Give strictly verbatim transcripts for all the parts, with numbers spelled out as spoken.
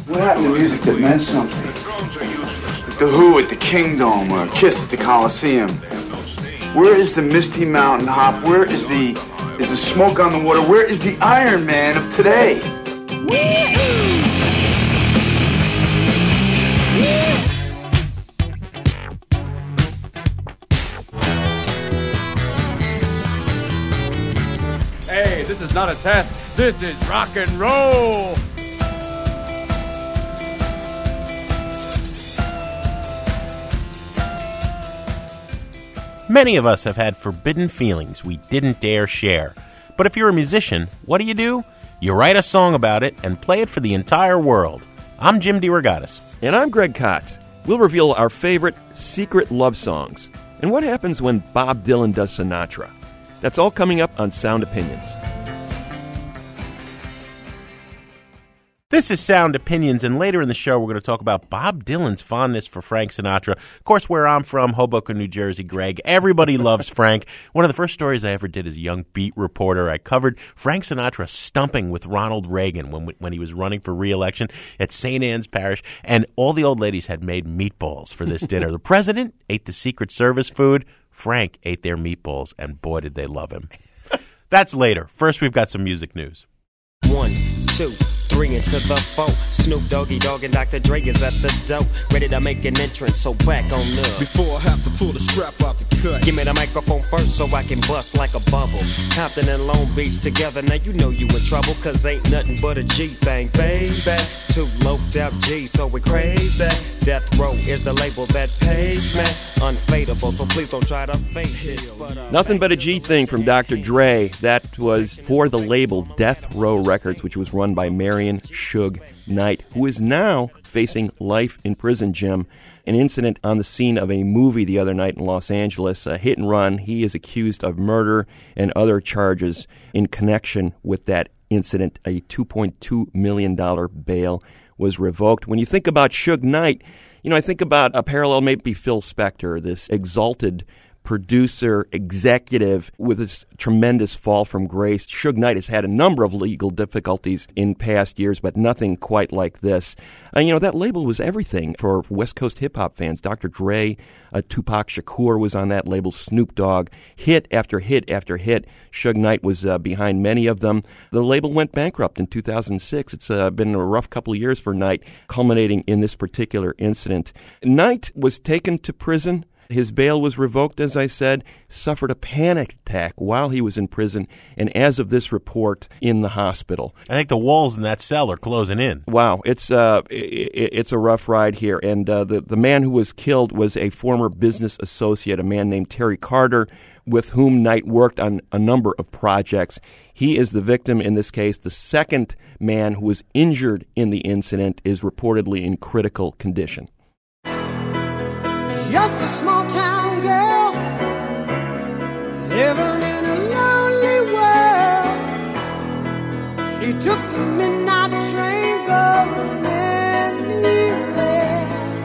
What happened to music that meant something? Like the Who at the Kingdom or Kiss at the Coliseum. Where is the Misty Mountain Hop? Where is the is the Smoke on the Water? Where is the Iron Man of today? Hey, this is not a test. This is rock and roll. Many of us have had forbidden feelings we didn't dare share. But if you're a musician, what do you do? You write a song about it and play it for the entire world. I'm Jim DeRogatis. And I'm Greg Kot. We'll reveal our favorite secret love songs and what happens when Bob Dylan does Sinatra. That's all coming up on Sound Opinions. This is Sound Opinions, and later in the show, we're going to talk about Bob Dylan's fondness for Frank Sinatra. Of course, where I'm from, Hoboken, New Jersey, Greg, everybody loves Frank. One of the first stories I ever did as a young beat reporter, I covered Frank Sinatra stumping with Ronald Reagan when when he was running for re-election at Saint Anne's Parish, and all the old ladies had made meatballs for this dinner. The president ate the Secret Service food. Frank ate their meatballs, and boy, did they love him. That's later. First, we've got some music news. One, two, three into the four. Snoop Doggy Dogg and Doctor Dre is at the door, ready to make an entrance, so back on up. Before I have to pull the strap out the cut, give me the microphone first so I can bust like a bubble. Compton and Long Beach together, now you know you in trouble, cause ain't nothing but a G thing, baby. Two loped out G, so we crazy. Death Row is the label that pays me. Unfadable, so please don't try to fake this. But, uh, Nothing but a G thing from Doctor Dre. That was for the label Death Row Records, which was run by Marion Suge Knight, who is now facing life in prison, Jim. An incident on the scene of a movie the other night in Los Angeles, a hit and run. He is accused of murder and other charges in connection with that incident. A two point two million dollars bail was revoked. When you think about Suge Knight, you know, I think about a parallel, maybe Phil Spector, this exalted producer, executive with this tremendous fall from grace. Suge Knight has had a number of legal difficulties in past years, but nothing quite like this. And, you know, that label was everything for West Coast hip-hop fans. Doctor Dre, uh, Tupac Shakur was on that label, Snoop Dogg. Hit after hit after hit. Suge Knight was uh, behind many of them. The label went bankrupt in two thousand six. It's uh, been a rough couple of years for Knight, culminating in this particular incident. Knight was taken to prison. His bail was revoked, as I said, suffered a panic attack while he was in prison, and as of this report, in the hospital. I think the walls in that cell are closing in. Wow, it's uh, it's a rough ride here. And uh, the, the man who was killed was a former business associate, a man named Terry Carter, with whom Knight worked on a number of projects. He is the victim in this case. The second man who was injured in the incident is reportedly in critical condition. Just a small town girl living in a lonely world. She took the midnight train going anywhere.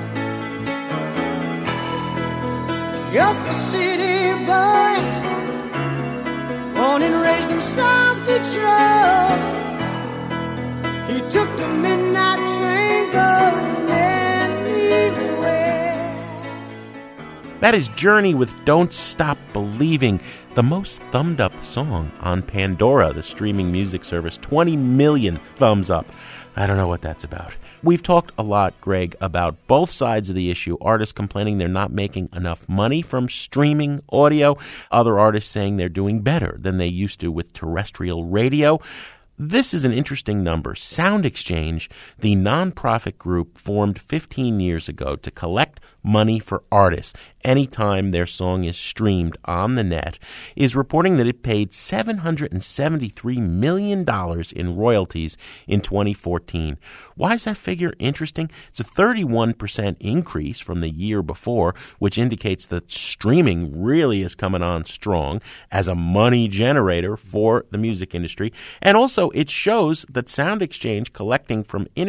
Just a city boy, born and raised in South Detroit. He took the midnight train going anywhere. That is Journey with Don't Stop Believing, the most thumbed up song on Pandora, the streaming music service. twenty million thumbs up. I don't know what that's about. We've talked a lot, Greg, about both sides of the issue. Artists complaining they're not making enough money from streaming audio. Other artists saying they're doing better than they used to with terrestrial radio. This is an interesting number. Sound Exchange, the nonprofit group formed fifteen years ago to collect money for artists anytime their song is streamed on the net, is reporting that it paid seven hundred seventy-three million dollars in royalties in twenty fourteen. Why is that figure interesting? It's a thirty-one percent increase from the year before, which indicates that streaming really is coming on strong as a money generator for the music industry. And also, it shows that Sound Exchange collecting from internet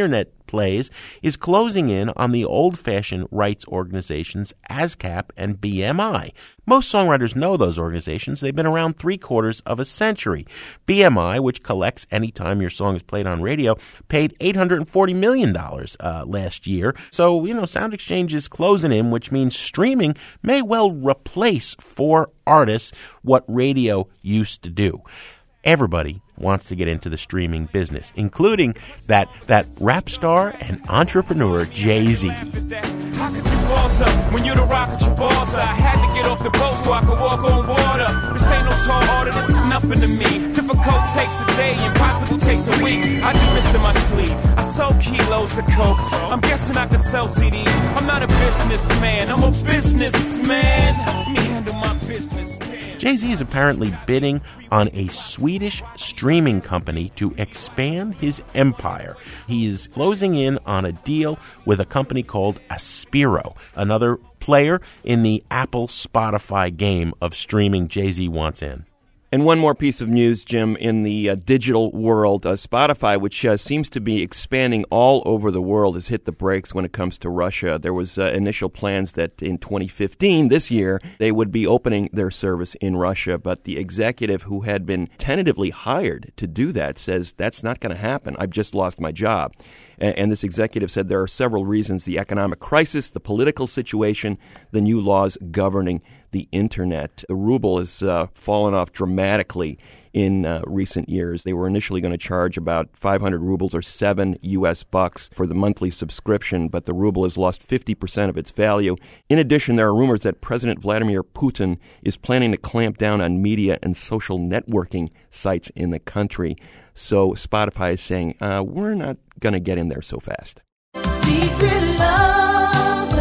plays is closing in on the old-fashioned rights organizations ASCAP and B M I. Most songwriters know those organizations. They've been around three quarters of a century. B M I, which collects any time your song is played on radio, paid eight hundred forty million dollars uh, last year. So, you know, SoundExchange is closing in, which means streaming may well replace for artists what radio used to do. Everybody wants to get into the streaming business, including that that rap star and entrepreneur Jay-Z. How could you falter when you're the rocket your balls are? I had to get off the boat so I could walk on water. This ain't no tall order, this is nothing to me. Difficult takes a day, impossible takes a week. I do this in my sleep. I sold kilos of coke. I'm guessing I could sell C Ds. I'm not a businessman, I'm a businessman. Let me handle my business. Jay-Z is apparently bidding on a Swedish streaming company to expand his empire. He is closing in on a deal with a company called Aspiro, another player in the Apple Spotify game of streaming. Jay-Z wants in. And one more piece of news, Jim, in the uh, digital world. Uh, Spotify, which uh, seems to be expanding all over the world, has hit the brakes when it comes to Russia. There was uh, initial plans that in twenty fifteen, this year, they would be opening their service in Russia. But the executive who had been tentatively hired to do that says, that's not going to happen. I've just lost my job. And this executive said there are several reasons: the economic crisis, the political situation, the new laws governing the Internet. The ruble has uh, fallen off dramatically in uh, recent years. They were initially going to charge about five hundred rubles or seven U S bucks for the monthly subscription, but the ruble has lost fifty percent of its value. In addition, there are rumors that President Vladimir Putin is planning to clamp down on media and social networking sites in the country. So Spotify is saying, uh, we're not going to get in there so fast. Secret lovers,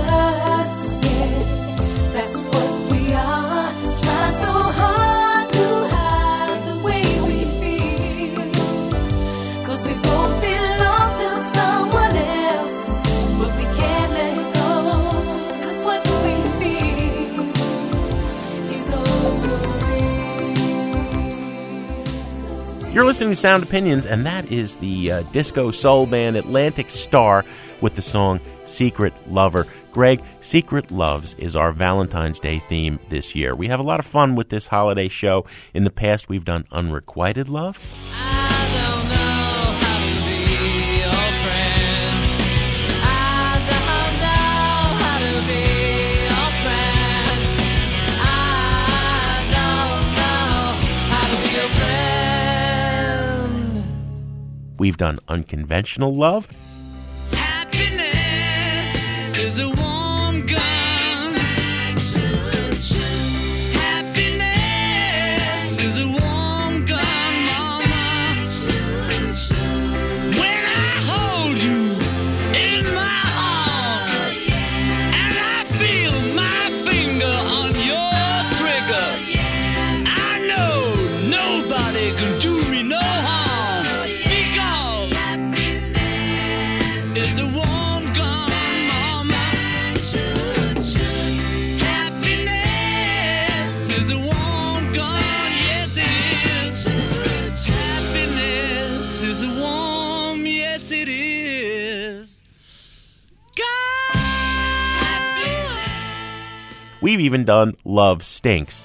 yeah, that's what we are. Trying so hard to hide the way we feel. Cause we both belong to someone else, but we can't let go. Cause what we feel is oh so real. You're listening to Sound Opinions, and that is the uh, disco soul band Atlantic Starr with the song Secret Lover. Greg, Secret Loves is our Valentine's Day theme this year. We have a lot of fun with this holiday show. In the past, we've done Unrequited Love. I don't know how to be your friend. I don't know how to be your friend. I don't know how to be your friend. We've done Unconventional Love. Happiness is a warm gun. Happiness is a warm gun, mama. When I hold you in my arms and I feel my finger on your trigger, I know nobody can do me no harm because it's a warm gun. We've even done Love Stinks.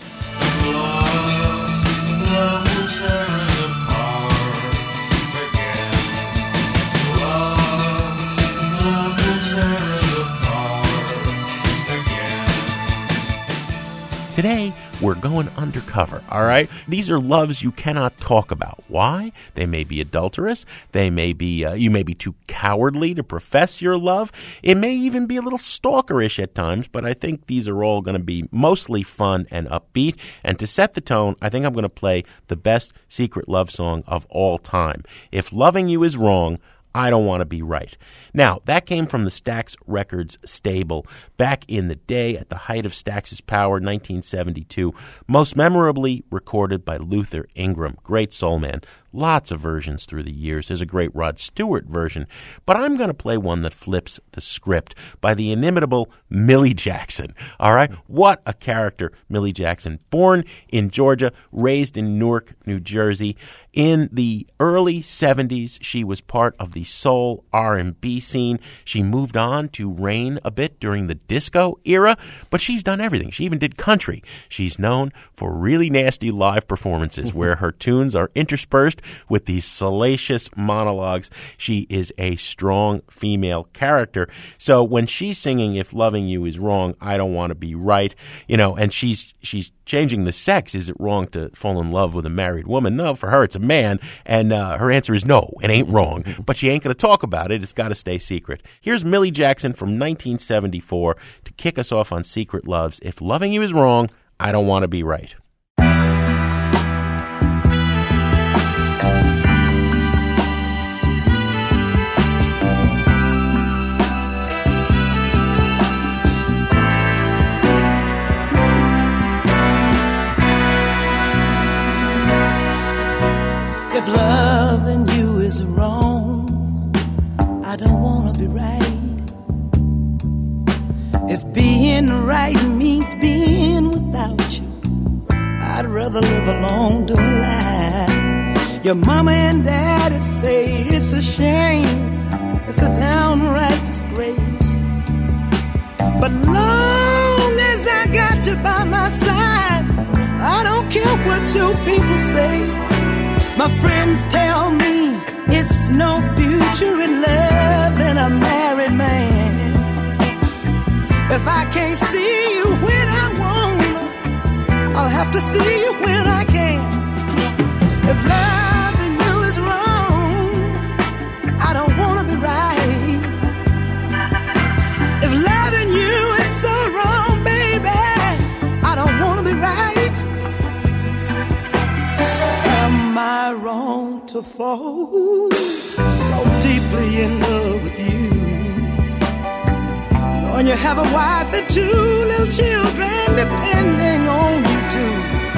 Today, we're going undercover, all right? These are loves you cannot talk about. Why? They may be adulterous. They may be, uh, you may be too cowardly to profess your love. It may even be a little stalkerish at times, but I think these are all going to be mostly fun and upbeat. And to set the tone, I think I'm going to play the best secret love song of all time. If loving you is wrong, I don't want to be right. Now, that came from the Stax Records stable back in the day at the height of Stax's power, nineteen seventy-two, most memorably recorded by Luther Ingram. Great soul man. Lots of versions through the years. There's a great Rod Stewart version, but I'm going to play one that flips the script by the inimitable Millie Jackson. All right? What a character, Millie Jackson. Born in Georgia, raised in Newark, New Jersey. In the early seventies, she was part of the soul R and B scene. She moved on to reign a bit during the disco era, but she's done everything. She even did country. She's known for really nasty live performances where her tunes are interspersed with these salacious monologues. She is a strong female character. So when she's singing "If Loving You Is Wrong, I Don't Want to Be Right," you know, and she's she's changing the sex. Is it wrong to fall in love with a married woman? No, for her it's a man, and uh, her answer is no, it ain't wrong. But she ain't going to talk about it. It's got to stay secret. Here's Millie Jackson from nineteen seventy-four to kick us off on Secret Loves. If loving you is wrong, I don't want to be right. If loving you is wrong, I don't want to be right. If being right means being without you, I'd rather live alone to a lie. Your mama and daddy say it's a shame, it's a downright disgrace. But long as I got you by my side, I don't care what your people say. My friends tell me it's no future in love and a married man. If I can't see you when I want, I'll have to see you when I can. If loving you is wrong, I don't want to be right. If loving you is so wrong, baby, I don't want to be right. Am I wrong to fall so deeply in love with you? Knowing you have a wife and two little children depending on you too.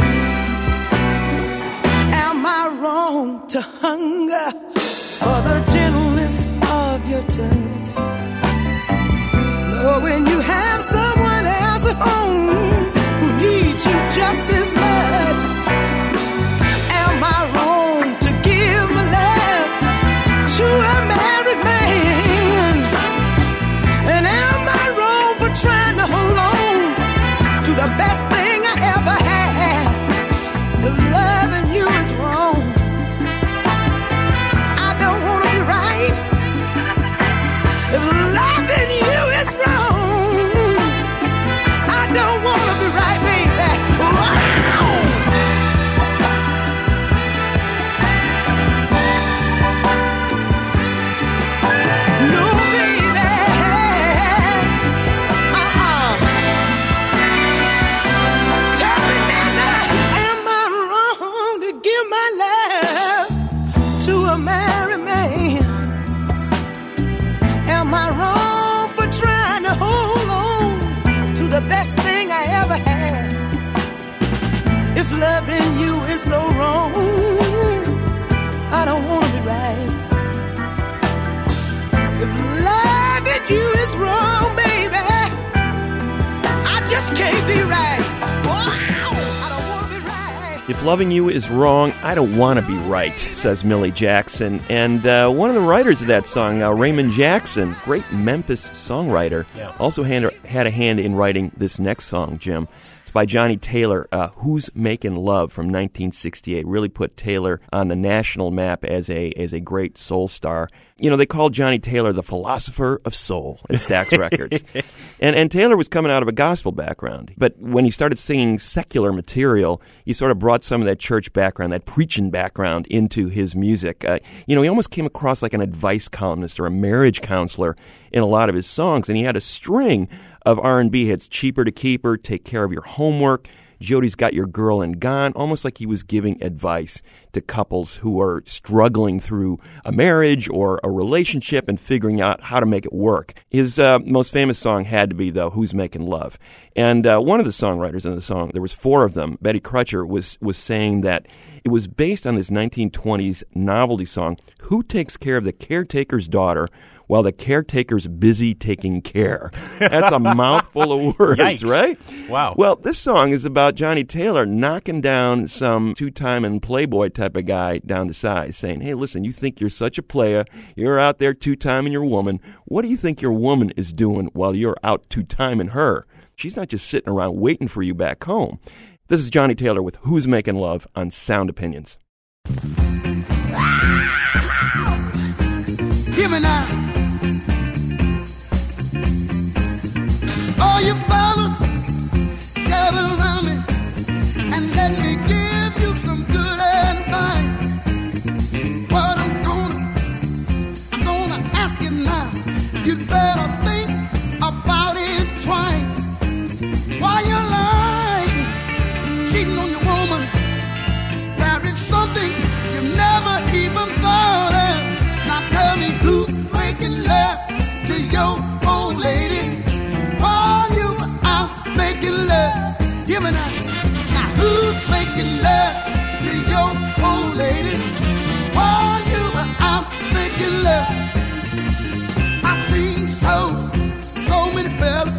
Am I wrong to hunger for the gentleness of your touch? Knowing you have someone else at home who needs you just as much. Am I wrong to give my love to a married man? And am I wrong for trying to hold on to the best thing I ever had? If loving you is wrong, I don't want to be right. If loving you is wrong, I don't want to be right, baby. Wow! Loving you is so wrong, I don't want to be right. If loving you is wrong, baby, I just can't be right. Wow, I don't want to be right. If loving you is wrong, I don't want to be right, says Millie Jackson. And uh, one of the writers of that song, uh, Raymond Jackson, great Memphis songwriter, yeah. also hand, had a hand in writing this next song, Jim. By Johnny Taylor, uh, Who's Making Love from nineteen sixty-eight, really put Taylor on the national map as a as a great soul star. You know, they called Johnny Taylor the philosopher of soul at Stax Records. And and Taylor was coming out of a gospel background. But when he started singing secular material, he sort of brought some of that church background, that preaching background into his music. Uh, you know, he almost came across like an advice columnist or a marriage counselor in a lot of his songs. And he had a string of R and B hits: Cheaper to Keep Her, Take Care of Your Homework, Jody's Got Your Girl and Gone, almost like he was giving advice to couples who are struggling through a marriage or a relationship and figuring out how to make it work. His uh, most famous song had to be, though, Who's Making Love? And uh, one of the songwriters in the song, there was four of them, Betty Crutcher, was, was saying that it was based on this nineteen twenties novelty song, Who Takes Care of the Caretaker's Daughter While the Caretaker's Busy Taking Care? That's a mouthful of words, Yikes. Right? Wow. Well, this song is about Johnny Taylor knocking down some two-time and Playboy type of guy down to size, saying, hey, listen, you think you're such a player, you're out there two-timing your woman. What do you think your woman is doing while you're out two-timing her? She's not just sitting around waiting for you back home. This is Johnny Taylor with Who's Making Love on Sound Opinions. Give me now. All you fellas, gather around me and let me give you some good advice. What I'm gonna, I'm gonna ask you now. You'd better think about it twice. While you're lying, cheating on your woman, there is something you never even thought of. Now tell me who's making love to your old lady while you were out making love. Give me that. Now who's making love to your old lady while you were out making love? I've seen so, so many fellas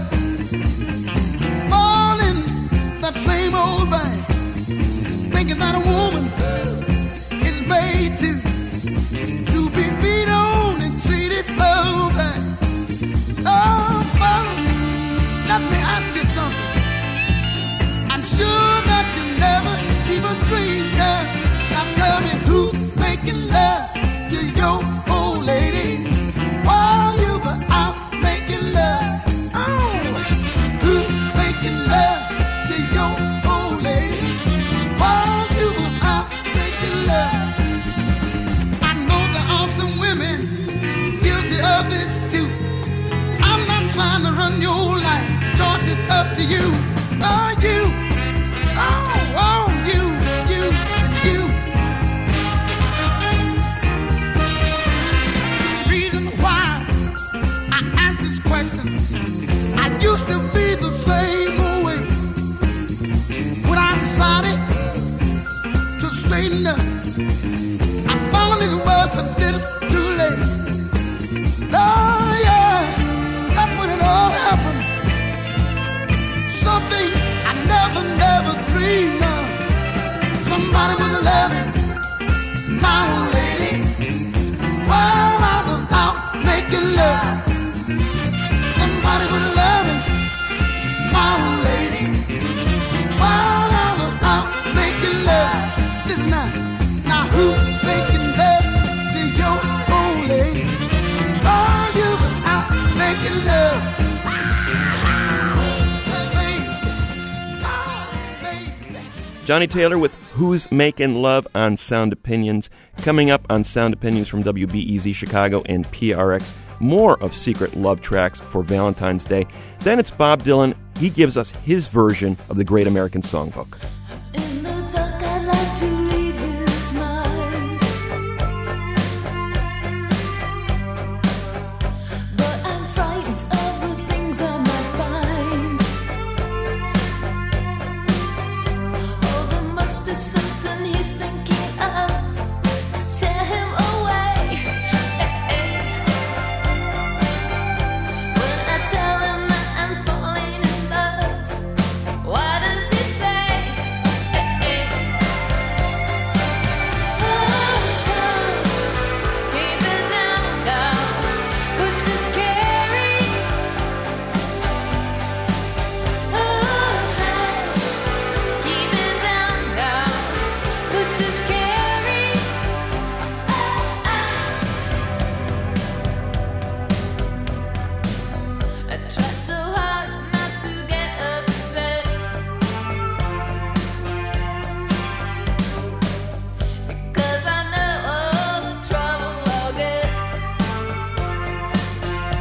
fall in that same old bag, thinking that a woman is made to to be beat on and treated so bad. Oh, fellas, let me ask you something. I'm sure that you never even dreamed of. Now tell me who's making love to your old lady while you were out making love? Oh, who's making love to your old lady while you were out making love? I know there are some women guilty of this too. I'm not trying to run your life. Choice is up to you. Oh, you. Oh, oh, you, you, and you. Reason why I ask this question, I used to be the same way. When I decided to straighten up, I found it was a little too late. Oh, yeah, that's when it all happened. Something I never, never dreamed of. Somebody was loving my old lady while I was out making love. Somebody was loving my old lady while I was out making love. Listen now, now who's making love to your old lady while you were out making love? Johnny Taylor with Who's Making Love on Sound Opinions. Coming up on Sound Opinions from W B E Z Chicago and P R X, more of secret love tracks for Valentine's Day. Then it's Bob Dylan. He gives us his version of the Great American Songbook. In the dark, I'd like to read his mind, but I'm frightened of the things I might find. Oh, there must be something he's thinking of to tear him away. When I tell him that I'm falling in love, what does he say? Hush, hush, keep it down, down, push is scary. Hush, hush, keep it down, down, push is scary. I try so hard not to get upset, because I know all the trouble I'll get.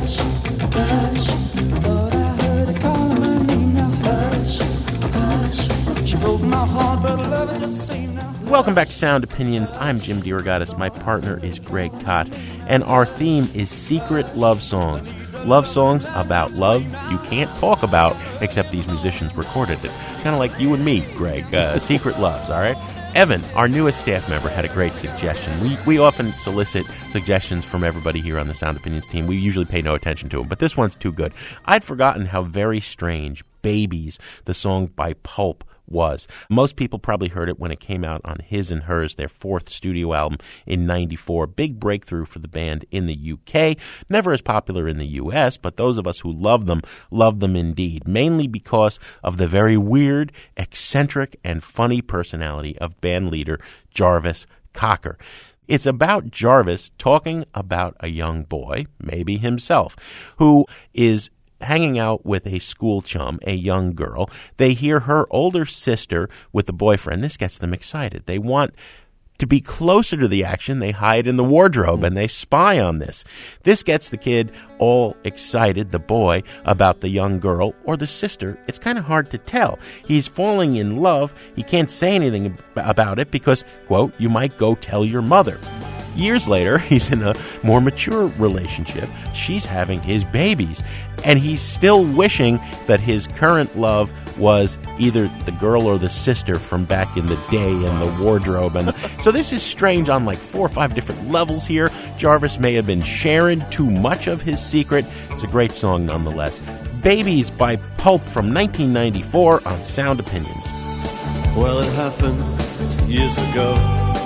hush, hush. Thought I heard her calling my name. Now hush, hush. She broke my heart, but I love her just the same now. Welcome back to Sound Opinions. I'm Jim DeRogatis. My partner is Greg Kot, and our theme is secret love songs. Love songs about love you can't talk about, except these musicians recorded it. Kind of like you and me, Greg. Uh, secret loves, all right? Evan, our newest staff member, had a great suggestion. We we often solicit suggestions from everybody here on the Sound Opinions team. We usually pay no attention to them, but this one's too good. I'd forgotten how very strange Babies, the song by Pulp, was. Most people probably heard it when it came out on His and Hers, their fourth studio album in ninety-four. Big breakthrough for the band in the U K. Never as popular in the U S, but those of us who love them, love them indeed, mainly because of the very weird, eccentric, and funny personality of band leader Jarvis Cocker. It's about Jarvis talking about a young boy, maybe himself, who is hanging out with a school chum, a young girl. They hear her older sister with the boyfriend. This gets them excited. They want to be closer to the action. They hide in the wardrobe and they spy on this. This gets the kid all excited, the boy, about the young girl or the sister. It's kind of hard to tell. He's falling in love. He can't say anything about it because, quote, you might go tell your mother. Years later, he's in a more mature relationship. She's having his babies, and he's still wishing that his current love was either the girl or the sister from back in the day in the wardrobe. And so this is strange on like four or five different levels here. Jarvis may have been sharing too much of his secret. It's a great song nonetheless. Babies by Pulp from nineteen ninety-four on Sound Opinions. Well, it happened years ago,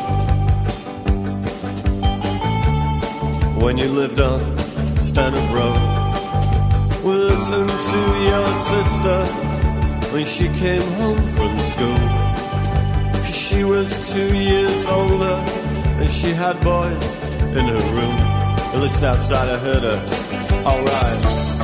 when you lived on Stanhope Road. Well, listen to your sister when she came home from school. 'Cause she was two years older and she had boys in her room. Well, listen outside, I heard her, alright.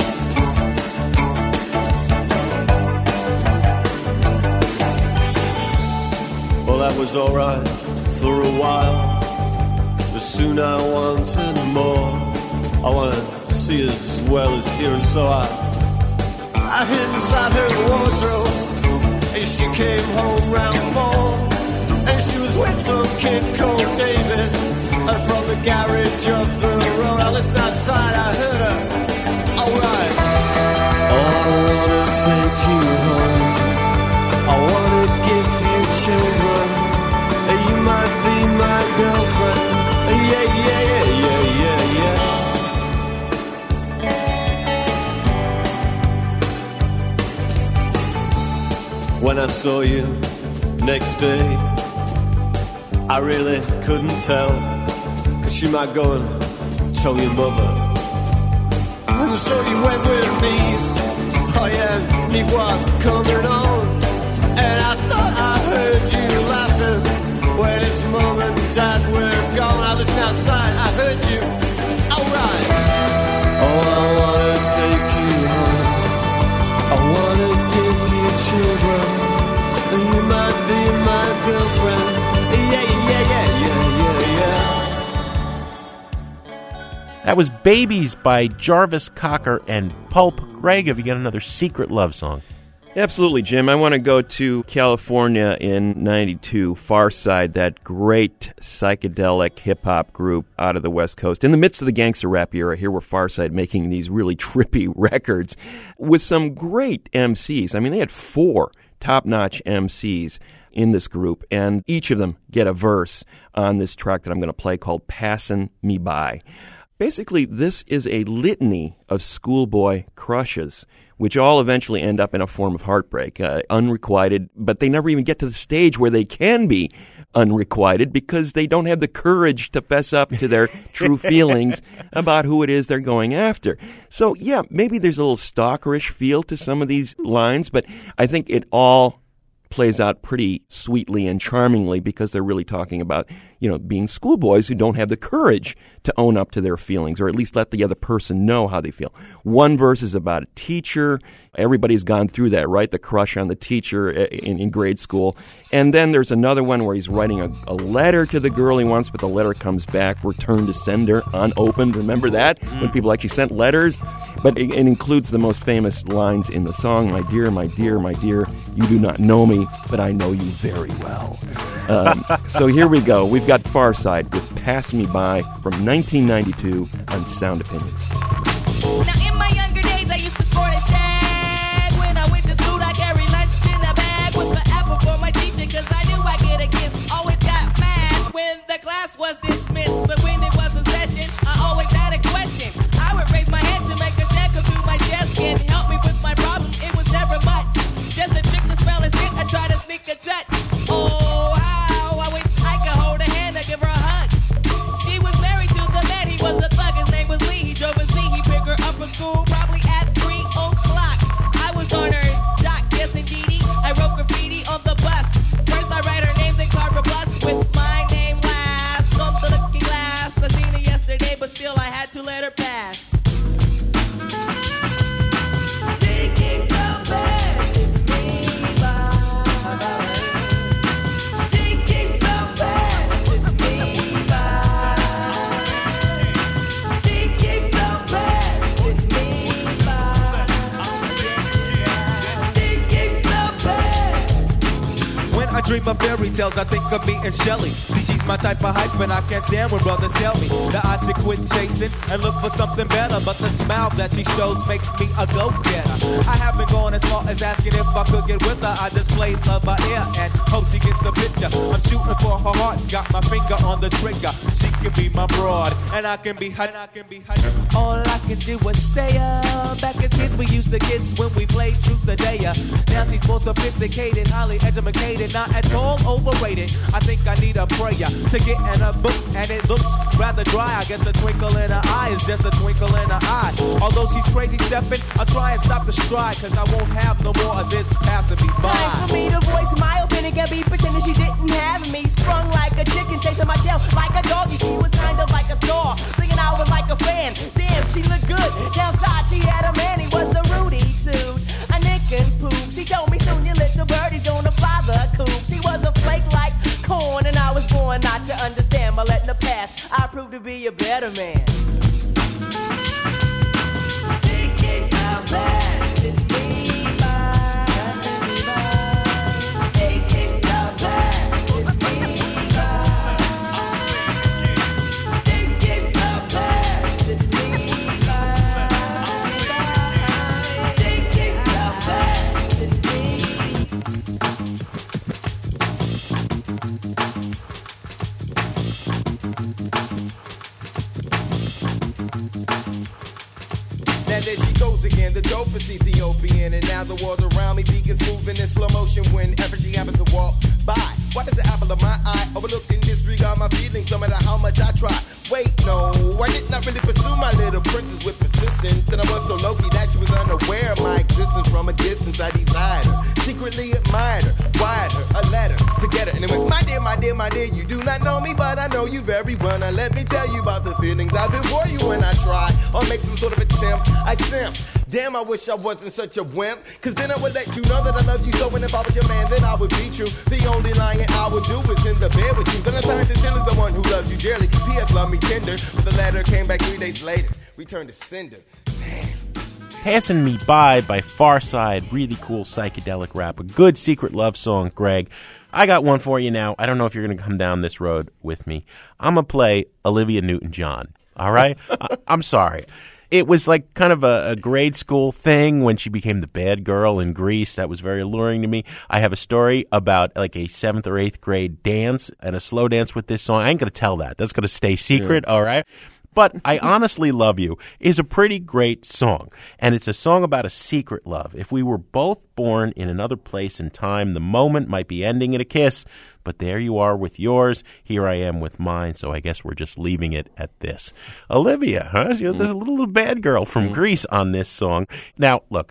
Well, that was alright for a while, but soon I wanted more. I wanted to see as well as hear, and so I I hid inside her wardrobe, and she came home round four, and she was with some kid called David, and from the garage up the road. I listened outside, I heard her, alright. Oh, I wanna take you home, I wanna give you children, and you might be my girlfriend. Yeah, yeah, yeah, yeah, yeah, yeah. When I saw you next day, I really couldn't tell, 'cause she might go and tell your mother. And so you went with me, oh yeah, me was coming on, and I thought I heard you laughing when his mom and dad were gone. I listened outside, I heard you, alright. Oh, I wanna take you home, I wanna give you children, and you might be my girlfriend. Yeah, yeah, yeah, yeah, yeah, yeah. That was Babies by Jarvis Cocker and Pulp. Greg, have you got another secret love song? Absolutely, Jim. I want to go to California in ninety-two, Far Side, that great psychedelic hip-hop group out of the West Coast. In the midst of the gangster rap era, here were Far Side making these really trippy records with some great M Cs. I mean, they had four top-notch M Cs in this group, and each of them get a verse on this track that I'm going to play called Passin' Me By. Basically, this is a litany of schoolboy crushes, which all eventually end up in a form of heartbreak, uh, unrequited, but they never even get to the stage where they can be unrequited because they don't have the courage to fess up to their true feelings about who it is they're going after. So, yeah, maybe there's a little stalkerish feel to some of these lines, but I think it all plays out pretty sweetly and charmingly because they're really talking about, you know, being schoolboys who don't have the courage to own up to their feelings or at least let the other person know how they feel. One verse is about a teacher. Everybody's gone through that, right? The crush on the teacher in, in grade school. And then there's another one where he's writing a, a letter to the girl he wants, but the letter comes back, return to sender, unopened. Remember that? Mm. When people actually sent letters? But it, it includes the most famous lines in the song, my dear, my dear, my dear, you do not know me, but I know you very well. Um, so here we go. We've got Far Side with Pass Me By from nineteen ninety-two on Sound Opinions. Now in my younger days I used to sport a shag. When I went to school I carried lunch in a bag with the apple for my teacher cause I knew I'd get a kiss. Always got mad when the class was dismissed. But when it was a session I always had a question. I would raise my hand to make a snack come through my desk and help me with my problem. It was never much. Just a trick to spell a shit I try to sneak a touch. Oh how I wish I could hold her hand and give her a hug. She was married to the man, he was a thug, his name was Lee. He drove a Z, he picked her up from school probably at three o'clock. I was on her jock, yes indeedy. I wrote graffiti on the bus. First I write her names in carbon plus with my name last. On the looking glass, I seen her yesterday, but still I had to let her pass. I dream of fairy tales, I think of me and Shelly. See, she's my type of hype, and I can't stand when brothers tell me that I should quit chasing and look for something better. But the smile that she shows makes me a go-getter. I haven't gone as far as asking if I could get with her. I just played love by ear and hope she gets the picture. I'm shooting for her heart, got my finger on the trigger. She can be my broad, and I can be hot, and I can be hot. All I can do is stay up. Back as kids, we used to kiss when we played Truth or Dare. Now she's more sophisticated, highly educated, not at all overrated. I think I need a prayer to get in a book, and it looks rather dry. I guess a twinkle in her eye is just a twinkle in her eye. Although she's crazy stepping, I'll try and stop the stride, cause I won't have no more of this passing me by. Time for me to voice my opinion, can be pretending she didn't have me. Sprung like a chicken, chasing my tail like a doggy. She was kind of like a star, thinking I was like a fan. Damn, she looked good. Downside, she had a man, he was a Rudy suit, a nick and poop. She told me soon your little birdie's gonna fly the coop. She was a flake like corn, and I was born not to understand. By letting her pass, I proved to be a better man. She kicks out bad, it's me by, it's me by. She kicks out bad, it's me by. She kicks out bad, it's me by. She kicks out bad, it's me. Now there she goes again, the dopest Ethiopian. And now the world around me begins moving in slow motion whenever she happens to walk by. Why does the apple of my eye overlook and disregard my feelings no matter how much I try? Wait, no, I did not really pursue my little princess with persistence. And I was so low-key that she was unaware of my existence. From a distance I desired her, secretly admired her, wired her a letter to get her. And it went, my dear, my dear, my dear, you do not know me, but I know you very well. Now let me tell you about the feelings I've been for you when I try or make some sort of attempt. I simp. Damn, I wish I wasn't such a wimp, cause then I would let you know that I love you so, and if I was your man, then I would be true. The only lying I would do is in the bed with you. Then I turn sincerely the one who loves you dearly. P S love me tender, but the letter came back three days later. Returned to sender. Damn. Passing Me By by Far Side, really cool psychedelic rap, a good secret love song, Greg. I got one for you now. I don't know if you're going to come down this road with me. I'm going to play Olivia Newton-John, all right? I- I'm sorry. It was like kind of a, a grade school thing when she became the bad girl in Grease. That was very alluring to me. I have a story about like a seventh or eighth grade dance and a slow dance with this song. I ain't going to tell that. That's going to stay secret, yeah. All right? But I Honestly Love You is a pretty great song, and it's a song about a secret love. If we were both born in another place and time, the moment might be ending in a kiss, but there you are with yours, here I am with mine, so I guess we're just leaving it at this. Olivia, huh? You're the little bad girl from Grease on this song. Now, look,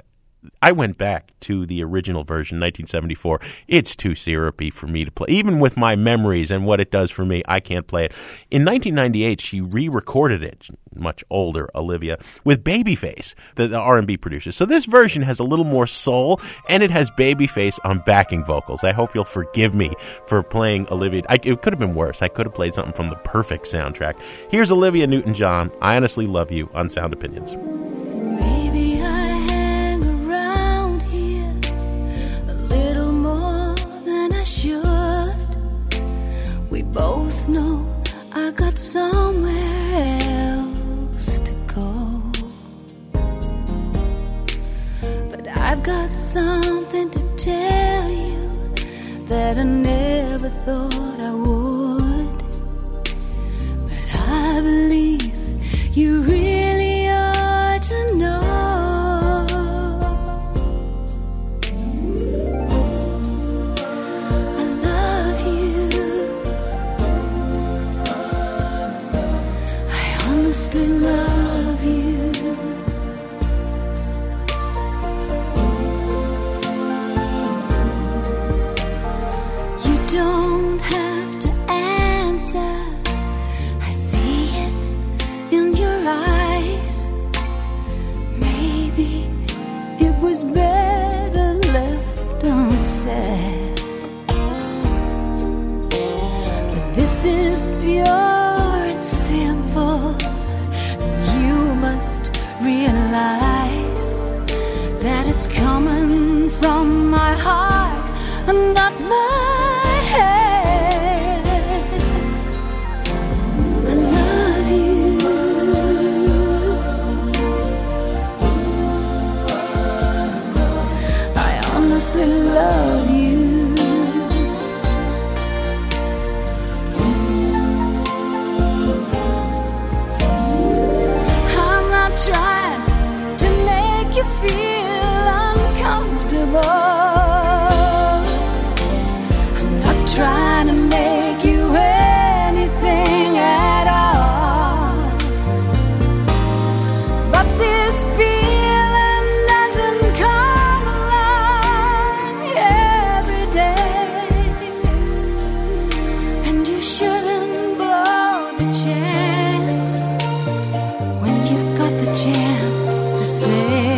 I went back to the original version, nineteen seventy-four. It's too syrupy for me to play. Even with my memories and what it does for me, I can't play it. In nineteen ninety-eight, she re-recorded it, much older Olivia, with Babyface, the, the R and B producer. So this version has a little more soul, and it has Babyface on backing vocals. I hope you'll forgive me for playing Olivia. I, it could have been worse. I could have played something from the Perfect soundtrack. Here's Olivia Newton-John, I Honestly Love You, on Sound Opinions. Maybe I hang around here a little more than I should. We both know I got somewhere else to go. But I've got something to tell you that I never thought I would. But I believe you really ought to know. I love you. I honestly love you. You don't have to answer. I see it in your eyes. Maybe it was better left unsaid. But this is pure and simple, and you must realize that it's coming from my heart and not my head. I love you. I honestly love you. I'm not trying to make you feel uncomfortable. I'm not trying to make you anything at all. But this feeling doesn't come along every day. And you shouldn't blow the chance when you've got the chance to say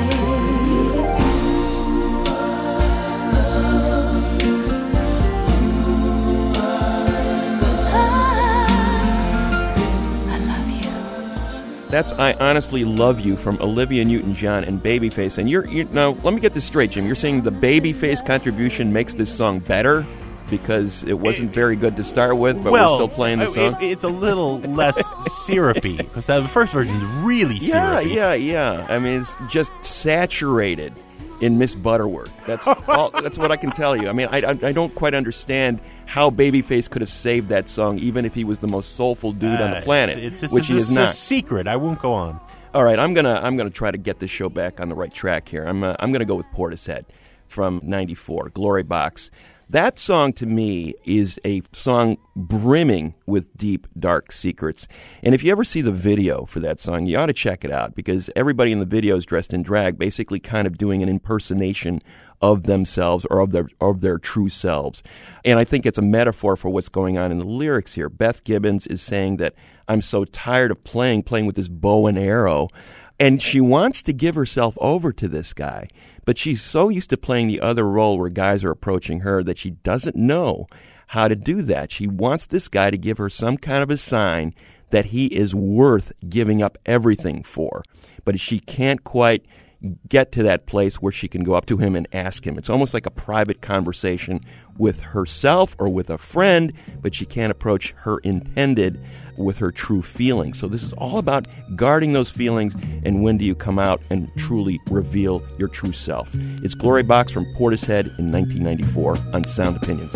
That's I Honestly Love You from Olivia Newton-John and Babyface. And you're, you're now, let me get this straight, Jim. You're saying the Babyface contribution makes this song better because it wasn't very good to start with, but well, we're still playing the song? It, it's a little less syrupy because the first version is really Yeah, syrupy. yeah, yeah. I mean, it's just saturated in Miss Butterworth. That's all, that's what I can tell you. I mean, I, I, I don't quite understand how Babyface could have saved that song, even if he was the most soulful dude uh, on the planet, it's, it's, which it's, he it's is not. a secret. I won't go on. All right, I'm gonna I'm gonna try to get this show back on the right track here. I'm uh, I'm gonna go with Portishead from ninety-four, Glory Box. That song to me is a song brimming with deep, dark secrets. And if you ever see the video for that song, you ought to check it out because everybody in the video is dressed in drag, basically kind of doing an impersonation of themselves or of their of their true selves. And I think it's a metaphor for what's going on in the lyrics here. Beth Gibbons is saying that I'm so tired of playing, playing with this bow and arrow. And she wants to give herself over to this guy, but she's so used to playing the other role where guys are approaching her that she doesn't know how to do that. She wants this guy to give her some kind of a sign that he is worth giving up everything for. But she can't quite get to that place where she can go up to him and ask him. It's almost like a private conversation with herself or with a friend, but she can't approach her intended with her true feelings. So this is all about guarding those feelings, and when do you come out and truly reveal your true self. It's Glory Box from Portishead in nineteen ninety-four on Sound Opinions.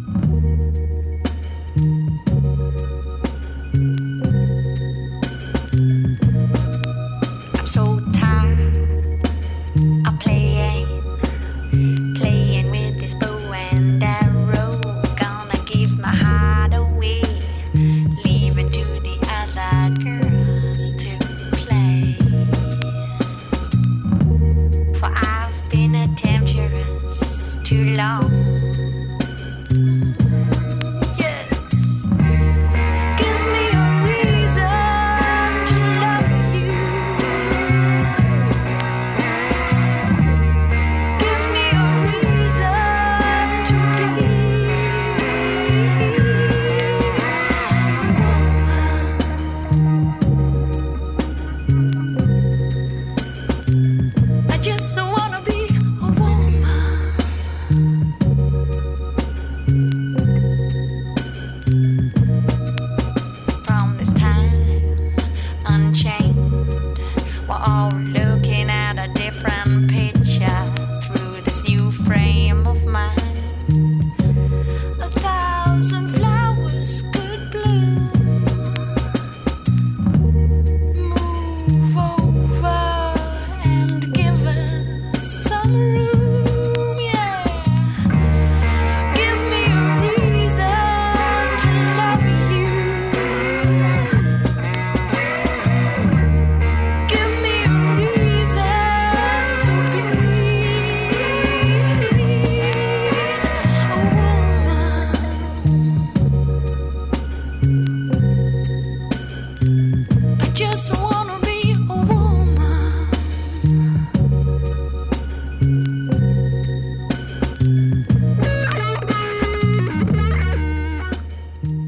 I'm so tired of playing, playing with this bow and arrow. Gonna give my heart away, leaving to the other girls to play. For I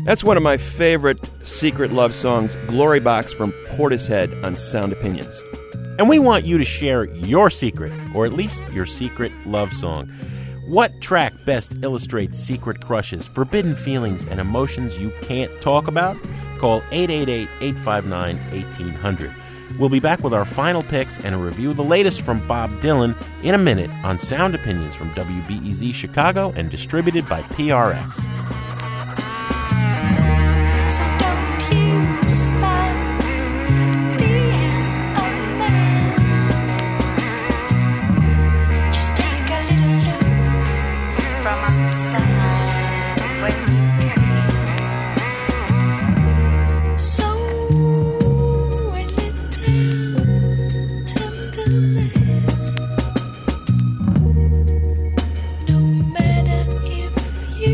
That's one of my favorite secret love songs, Glory Box from Portishead on Sound Opinions. And we want you to share your secret, or at least your secret love song. What track best illustrates secret crushes, forbidden feelings, and emotions you can't talk about? Call eight eight eight, eight five nine, one eight hundred. We'll be back with our final picks and a review of the latest from Bob Dylan in a minute on Sound Opinions from W B E Z Chicago and distributed by P R X. So don't you stop being a man. Just take a little look from outside when you can. So a little tenderness. No matter if you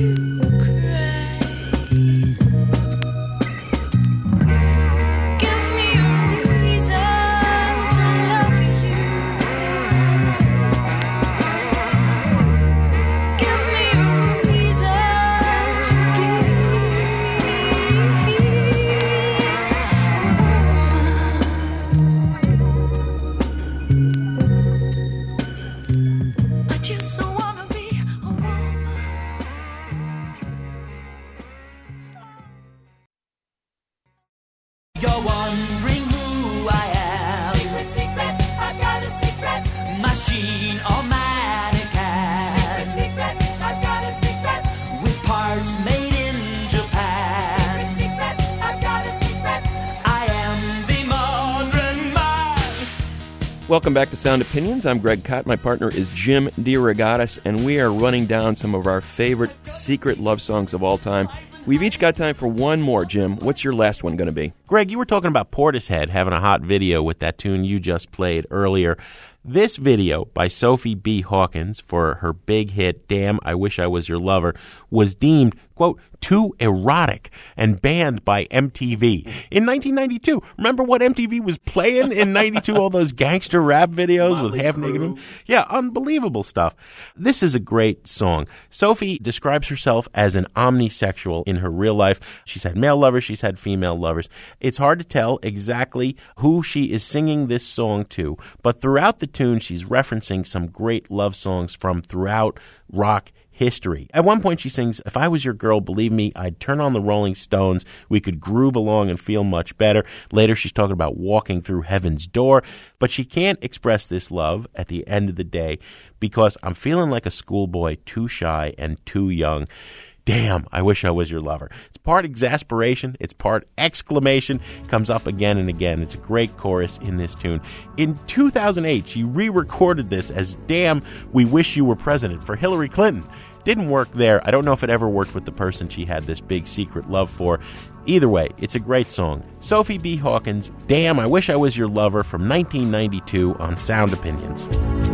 Welcome back to Sound Opinions. I'm Greg Kot. My partner is Jim DeRogatis, and we are running down some of our favorite secret love songs of all time. We've each got time for one more, Jim. What's your last one going to be? Greg, you were talking about Portishead having a hot video with that tune you just played earlier. This video by Sophie B. Hawkins for her big hit, Damn, I Wish I Was Your Lover, was deemed, quote, too erotic and banned by M T V in nineteen ninety-two. Remember what M T V was playing in ninety-two? All those gangster rap videos with half-naked women? Yeah, unbelievable stuff. This is a great song. Sophie describes herself as an omnisexual in her real life. She's had male lovers, she's had female lovers. It's hard to tell exactly who she is singing this song to, but throughout the tune, she's referencing some great love songs from throughout rock history. At one point she sings, if I was your girl, believe me, I'd turn on the Rolling Stones. We could groove along and feel much better. Later she's talking about walking through heaven's door, but she can't express this love at the end of the day because I'm feeling like a schoolboy, too shy and too young. Damn, I wish I was your lover. It's part exasperation. It's part exclamation. Comes up again and again. It's a great chorus in this tune. In two thousand eight, she re-recorded this as Damn, We Wish You Were President for Hillary Clinton. Didn't work there. I don't know if it ever worked with the person she had this big secret love for. Either way, it's a great song. Sophie B. Hawkins, Damn, I Wish I Was Your Lover from nineteen ninety-two on Sound Opinions.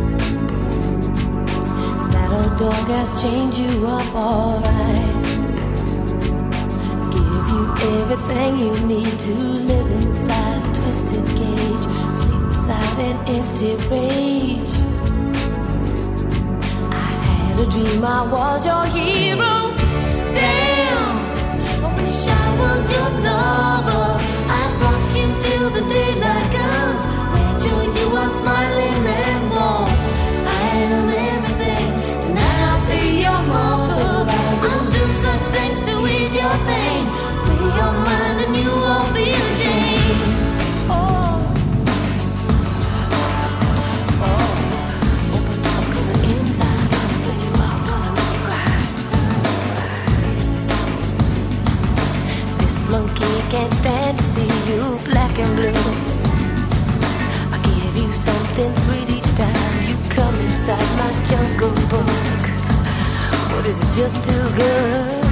Old dog has changed you up alright. Give you everything you need to live inside a twisted cage. Sleep inside an empty rage. I had a dream I was your hero. Damn, I wish I was your lover. I'd rock you till the daylight comes. Made sure you are smiling and warm. I am everything. Your mother, I'll do such things to ease your pain. Free your mind and you won't be ashamed. Oh, oh, open up, coming inside, gonna fill you up, gonna make you cry. This monkey can't stand to see you black and blue. I give you something sweet each time you come inside my jungle book. What is it just too good?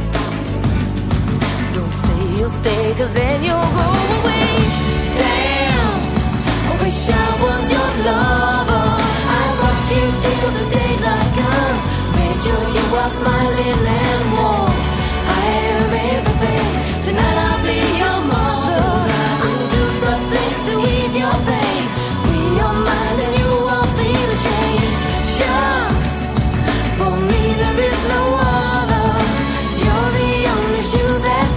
Don't say you'll stay, cause then you'll go away. Damn, I wish I was your lover. I'd rock you till the daylight comes. Made sure you are smiling and warm. I am everything. Tonight I'll be your mother. I'll do such things to ease your pain. Free your mind and you won't feel ashamed. Shucks, for me there is no other. You're the only shoe that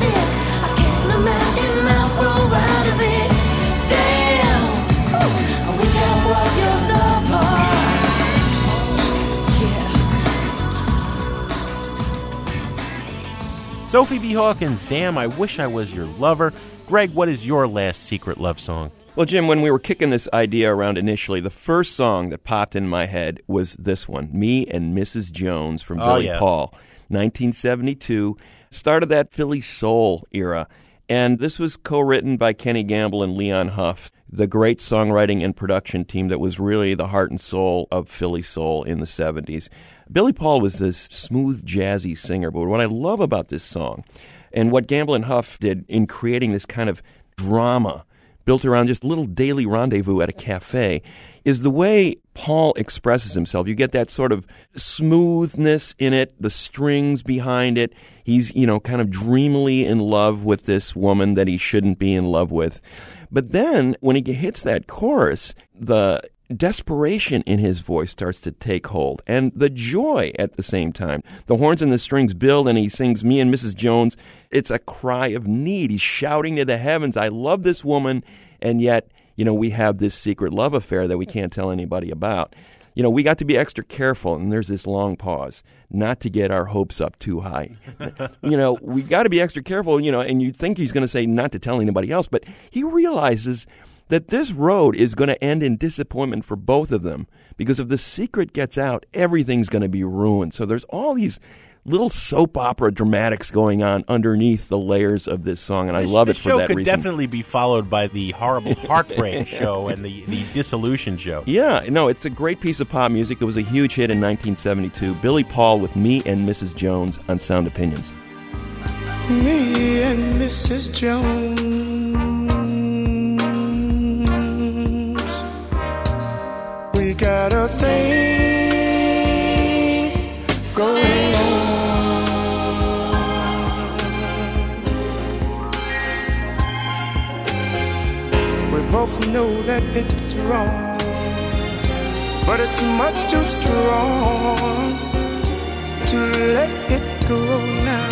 Sophie B. Hawkins, Damn, I Wish I Was Your Lover. Greg, what is your last secret love song? Well, Jim, when we were kicking this idea around initially, the first song that popped in my head was this one, Me and Missus Jones from Oh, Billy yeah. Paul, nineteen seventy-two, started that Philly soul era. And this was co-written by Kenny Gamble and Leon Huff, the great songwriting and production team that was really the heart and soul of Philly soul in the seventies. Billy Paul was this smooth, jazzy singer, but what I love about this song, and what Gamble and Huff did in creating this kind of drama built around just a little daily rendezvous at a cafe, is the way Paul expresses himself. You get that sort of smoothness in it, the strings behind it. He's, you know, kind of dreamily in love with this woman that he shouldn't be in love with. But then when he hits that chorus, the desperation in his voice starts to take hold, and the joy at the same time. The horns and the strings build, and he sings Me and Missus Jones. It's a cry of need. He's shouting to the heavens, I love this woman, and yet, you know, we have this secret love affair that we can't tell anybody about. You know, we got to be extra careful, and there's this long pause, not to get our hopes up too high. You know, we got to be extra careful, you know, and you think he's going to say not to tell anybody else, but he realizes that this road is going to end in disappointment for both of them, because if the secret gets out, everything's going to be ruined. So there's all these little soap opera dramatics going on underneath the layers of this song, and I This- love it this for show that could reason. definitely be followed by the horrible Heartbreak show and the, the Dissolution show. Yeah, no, it's a great piece of pop music. It was a huge hit in nineteen seventy-two. Billy Paul with Me and Missus Jones on Sound Opinions. Me and Missus Jones, we got a thing going on. We both know that it's wrong, but it's much too strong to let it go now.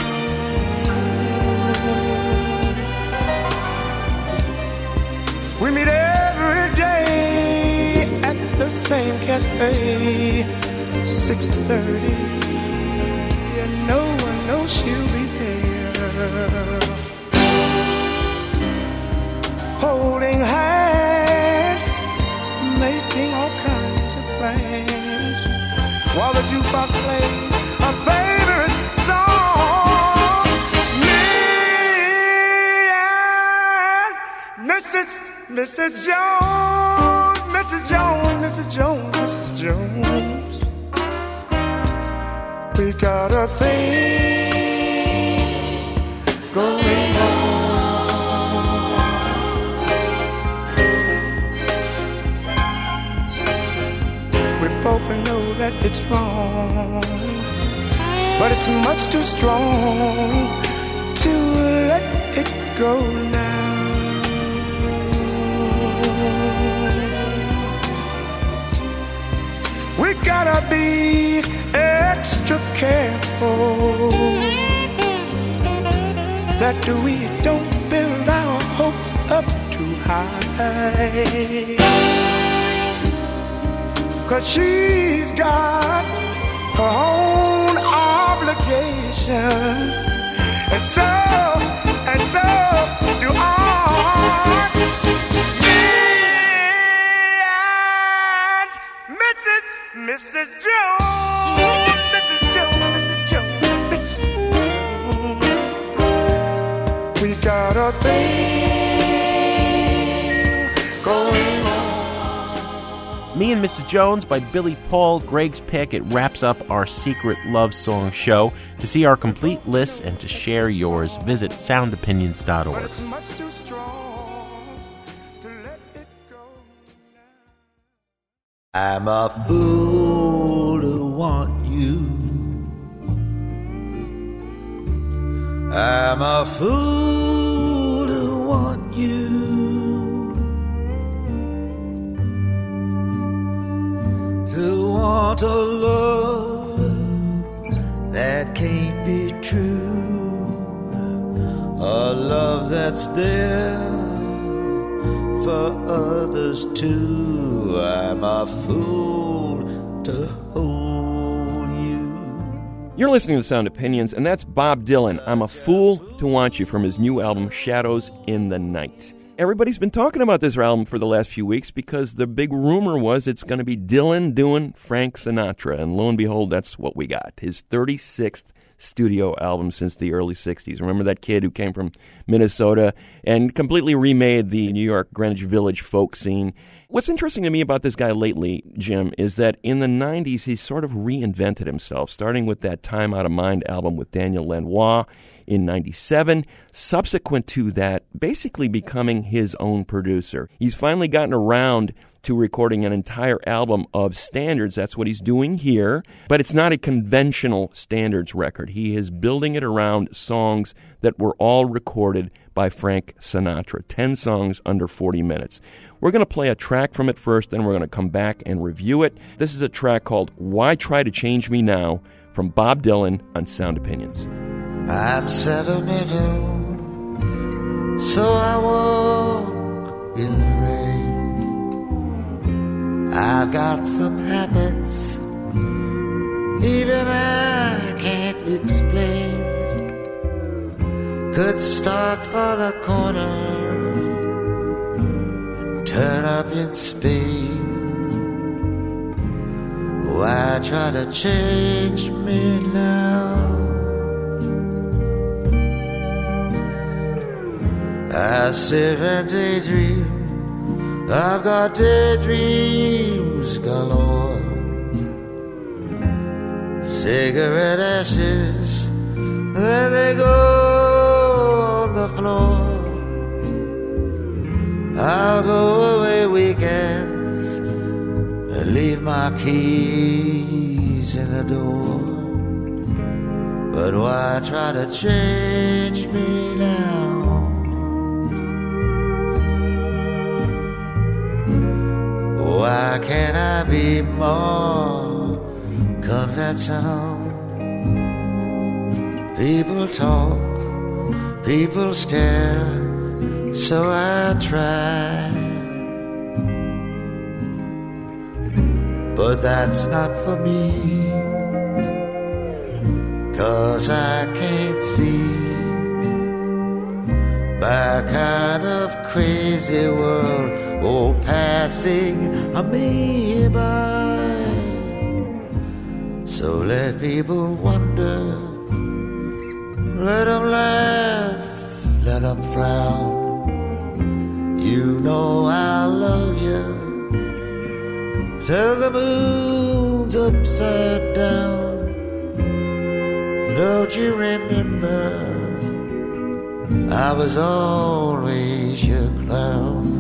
We meet every day at the same cafe, six thirty, and no one knows she'll be there. Holding hands, making all kinds of plans, while the jukebox plays our favorite song. Me and Missus Missus Jones, Missus Jones, Missus Jones, Missus Jones, we got a thing going on. We both know that it's wrong, but it's much too strong to let it go now. We gotta be extra careful that we don't build our hopes up too high, 'cause she's got her own obligations, and so, and so do I. Missus Jones, Missus Jones, Missus Jones, Missus Jones, we got a thing going on. Me and Missus Jones by Billy Paul, Greg's pick. It wraps up our secret love song show. To see our complete list and to share yours, visit sound opinions dot org. But it's much too strong to let it go. I'm a fool to want you. I'm a fool to want you. To want a love that can't be true. A love that's there for others too. I'm a fool to hold you. You're listening to Sound Opinions, and that's Bob Dylan. I'm a Fool to Want You from his new album, Shadows in the Night. Everybody's been talking about this album for the last few weeks because the big rumor was it's going to be Dylan doing Frank Sinatra, and lo and behold, that's what we got. His thirty-sixth studio album since the early sixties. Remember that kid who came from Minnesota and completely remade the New York Greenwich Village folk scene? What's interesting to me about this guy lately, Jim, is that in the nineties, he sort of reinvented himself, starting with that Time Out of Mind album with Daniel Lanois in ninety-seven. Subsequent to that, basically becoming his own producer. He's finally gotten around to recording an entire album of standards. That's what he's doing here. But it's not a conventional standards record. He is building it around songs that were all recorded by Frank Sinatra. Ten songs under forty minutes. We're going to play a track from it first, then we're going to come back and review it. This is a track called Why Try to Change Me Now from Bob Dylan on Sound Opinions. I'm sentimental, so I walk in the rain. I've got some habits, even I can't explain. Could start for the corner and turn up in Spain. Why try to change me now? I sit and daydream, I've got daydreams galore. Cigarette ashes, there they go on the floor. I'll go away weekends and leave my keys in the door. But why try to change me now? Why can't I be more conventional? People talk, people stare, so I try. But that's not for me, 'cause I can't see my kind of crazy world, oh, passing me by. So let people wonder, let them laugh, let them frown. You know I love you till the moon's upside down. Don't you remember, I was always your clown.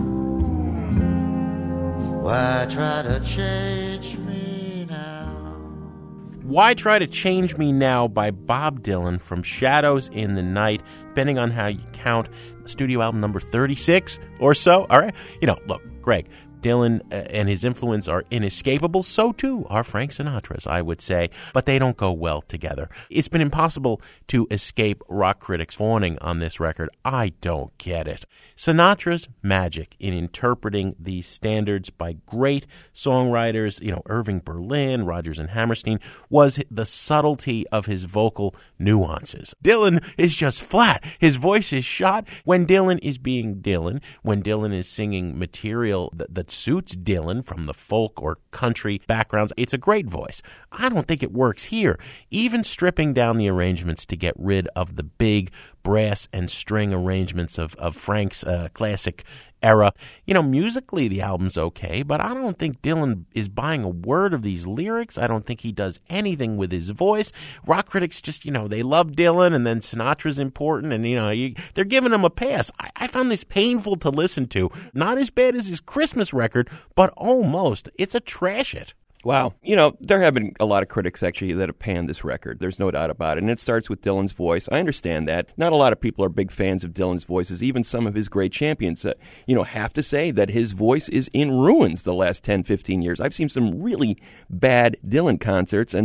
Why try to change me now? Why Try to Change Me Now by Bob Dylan from Shadows in the Night, depending on how you count, studio album number thirty-six or so. All right. You know, look, Greg, Dylan uh, and his influence are inescapable. So, too, are Frank Sinatra's, I would say. But they don't go well together. It's been impossible to escape rock critics fawning on this record. I don't get it. Sinatra's magic in interpreting these standards by great songwriters, you know, Irving Berlin, Rodgers and Hammerstein, was the subtlety of his vocal nuances. Dylan is just flat. His voice is shot. When Dylan is being Dylan, when Dylan is singing material that, that suits Dylan from the folk or country backgrounds, it's a great voice. I don't think it works here. Even stripping down the arrangements to get rid of the big brass and string arrangements of, of Frank's uh, classic era. You know, musically the album's okay, but I don't think Dylan is buying a word of these lyrics. I don't think he does anything with his voice. Rock critics just, you know, they love Dylan, and then Sinatra's important, and, you know, you, they're giving him a pass. I, I found this painful to listen to. Not as bad as his Christmas record, but almost. It's a trash it. Wow. You know, there have been a lot of critics, actually, that have panned this record. There's no doubt about it. And it starts with Dylan's voice. I understand that. Not a lot of people are big fans of Dylan's voices. Even some of his great champions, uh, you know, have to say that his voice is in ruins the last ten, fifteen years. I've seen some really bad Dylan concerts, and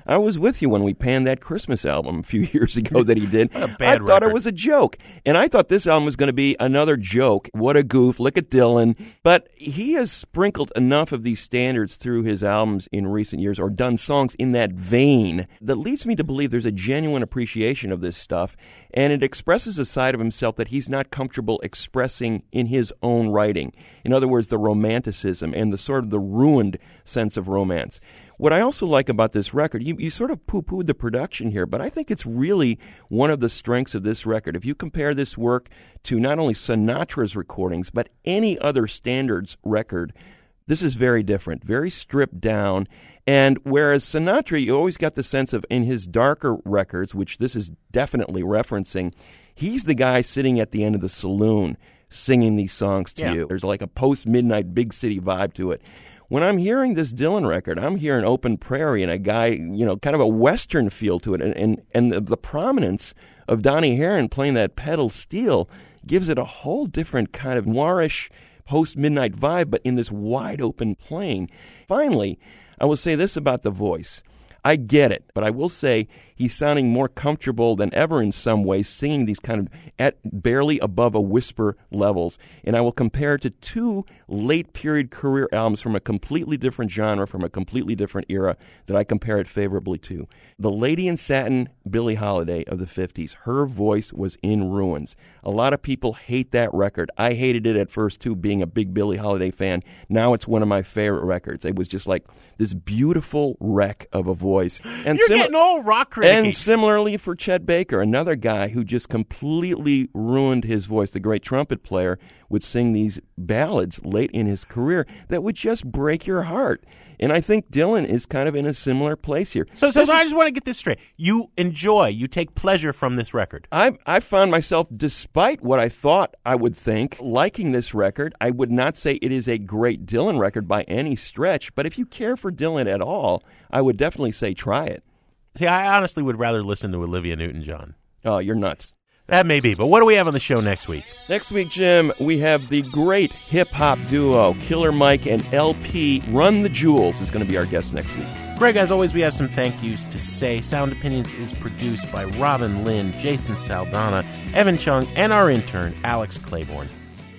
I was with you when we panned that Christmas album a few years ago that he did. What a bad I thought record. it was a joke. And I thought this album was going to be another joke. What a goof. Look at Dylan. But he has sprinkled enough of these standards through his albums in recent years, or done songs in that vein, that leads me to believe there's a genuine appreciation of this stuff. And it expresses a side of himself that he's not comfortable expressing in his own writing. In other words, the romanticism and the sort of the ruined sense of romance. What I also like about this record, you, you sort of poo-pooed the production here, but I think it's really one of the strengths of this record. If you compare this work to not only Sinatra's recordings, but any other standards record, this is very different, very stripped down. And whereas Sinatra, you always got the sense of, in his darker records, which this is definitely referencing, he's the guy sitting at the end of the saloon singing these songs to Yeah. you. There's like a post-midnight big city vibe to it. When I'm hearing this Dylan record, I'm hearing open prairie and a guy, you know, kind of a Western feel to it. And, and, and the, the prominence of Donnie Haran playing that pedal steel gives it a whole different kind of noirish post-midnight vibe, but in this wide-open plain. Finally, I will say this about the voice. I get it, but I will say he's sounding more comfortable than ever in some ways, singing these kind of at barely above a whisper levels. And I will compare it to two late-period career albums from a completely different genre, from a completely different era, that I compare it favorably to. The Lady in Satin, Billie Holiday of the fifties, her voice was in ruins. A lot of people hate that record. I hated it at first, too, being a big Billie Holiday fan. Now it's one of my favorite records. It was just like this beautiful wreck of a voice. And You're sim- getting all rock criticky. And similarly for Chet Baker, another guy who just completely ruined his voice, the great trumpet player, would sing these ballads late in his career that would just break your heart. And I think Dylan is kind of in a similar place here. So, so This is- I just want to get this straight. You enjoy, you take pleasure from this record. I I found myself, despite what I thought I would think, liking this record. I would not say it is a great Dylan record by any stretch, but if you care for Dylan at all, I would definitely say try it. See, I honestly would rather listen to Olivia Newton-John. Oh, you're nuts. That may be, but what do we have on the show next week? Next week, Jim, we have the great hip-hop duo, Killer Mike and L P. Run the Jewels is going to be our guest next week. Greg, as always, we have some thank yous to say. Sound Opinions is produced by Robin Lynn, Jason Saldana, Evan Chung, and our intern, Alex Claiborne.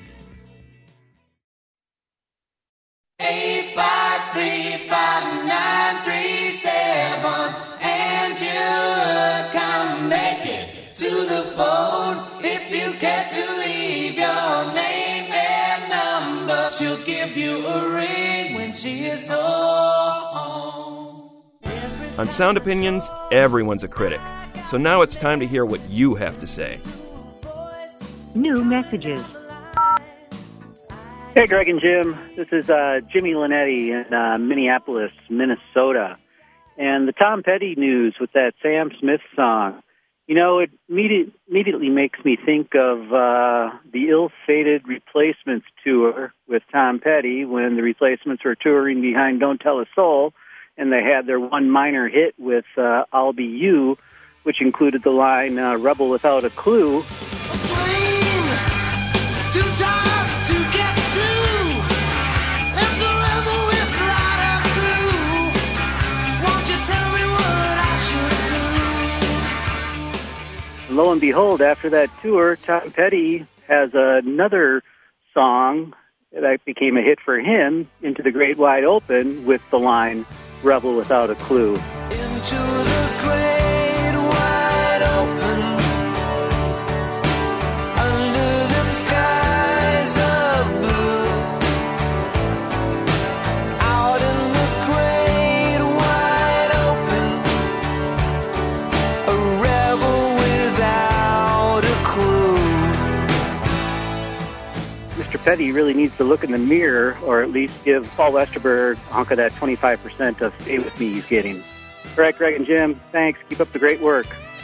Eight five three five nine three seven, Angela, come make it to the phone. If you care to leave your name and number, she'll give you a ring when she is home. On Sound Opinions, everyone's a critic. So now it's time to hear what you have to say. New messages. Hey, Greg and Jim. This is uh, Jimmy Linetti in uh, Minneapolis, Minnesota. And the Tom Petty news with that Sam Smith song. You know, it immediate, immediately makes me think of uh, the ill-fated Replacements tour with Tom Petty when the Replacements were touring behind Don't Tell a Soul, and they had their one minor hit with uh, I'll Be You, which included the line, uh, Rebel Without a Clue. Lo and behold, after that tour, Tom Petty has another song that became a hit for him, Into the Great Wide Open, with the line, Rebel Without a Clue. Into the great wide open, under them skies of blue, out in the great wide open, a rebel without a clue. Mister Petty really needs to look in the mirror, or at least give Paul Westerberg a hunk of that twenty-five percent of Stay With Me he's getting. All right, Greg and Jim, thanks. Keep up the great work.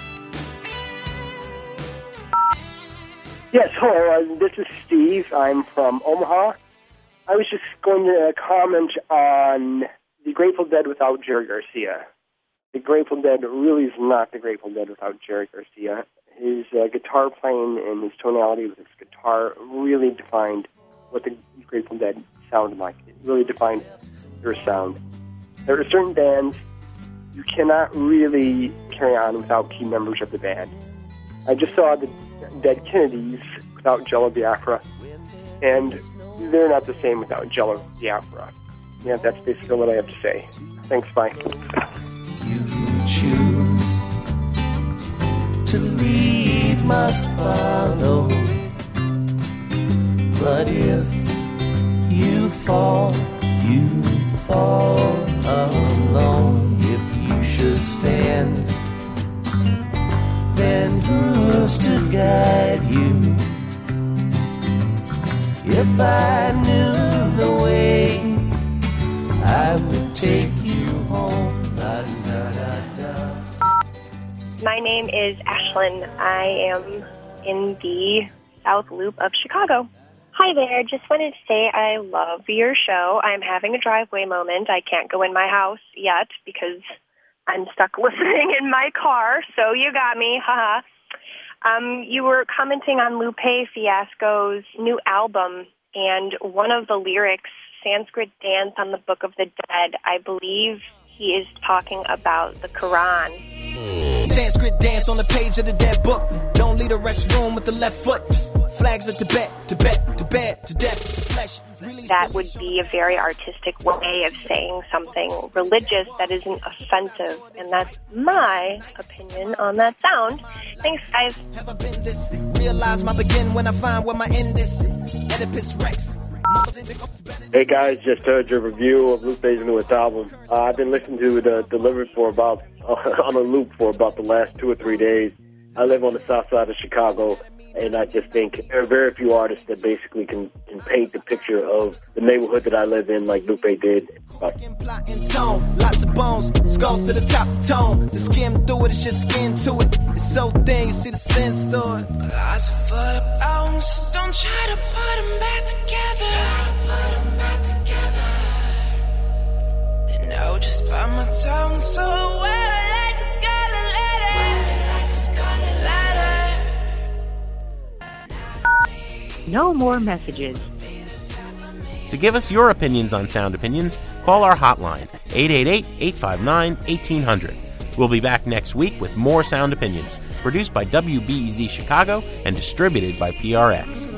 Yes, hello, uh, this is Steve. I'm from Omaha. I was just going to comment on the Grateful Dead without Jerry Garcia. The Grateful Dead really is not the Grateful Dead without Jerry Garcia. His uh, guitar playing and his tonality with his guitar really defined what the Grateful Dead sounded like. It really defined their sound. There are certain bands you cannot really carry on without key members of the band. I just saw the Dead Kennedys without Jello Biafra, and they're not the same without Jello Biafra. Yeah, that's basically what I have to say. Thanks, bye. You choose to lead, must follow. But if you fall, you fall alone. If you should stand, then who's to guide you? If I knew the way, I would take you home. Da, da, da, da. My name is Ashlyn. I am in the South Loop of Chicago. Hi there. Just wanted to say I love your show. I'm having a driveway moment. I can't go in my house yet because I'm stuck listening in my car, so you got me. Haha. Um, you were commenting on Lupe Fiasco's new album, and one of the lyrics, Sanskrit Dance on the Book of the Dead, I believe he is talking about the Quran. Sanskrit dance on the page of the dead book. Don't leave the restroom with the left foot. Flags of Tibet, Tibet, Tibet, to death, flesh. That would be a very artistic way of saying something religious that isn't offensive, and that's my opinion on that sound. Thanks, guys. Have I been this? Realize my begin when I find where my end is. Oedipus Rex. Hey guys, just heard your review of Lupe's newest album. Uh, I've been listening to the delivered for about uh, on a loop for about the last two or three days. I live on the south side of Chicago, and I just think there are very few artists that basically can, can paint the picture of the neighborhood that I live in like Lupe did. Uh, Tone, lots of bones, skulls to the top of the tone. To skim through it, it's just skin to it. It's so thin, you see the sense through it. Lots of full of bones, don't try to put them back together. Try to put them back together. They know just by my tongue, so wear it like a scarlet letter. Wear it like a scarlet letter. No more messages. To give us your opinions on Sound Opinions, call our hotline, eight eight eight, eight five nine, one eight zero zero. We'll be back next week with more Sound Opinions, produced by W B E Z Chicago and distributed by P R X.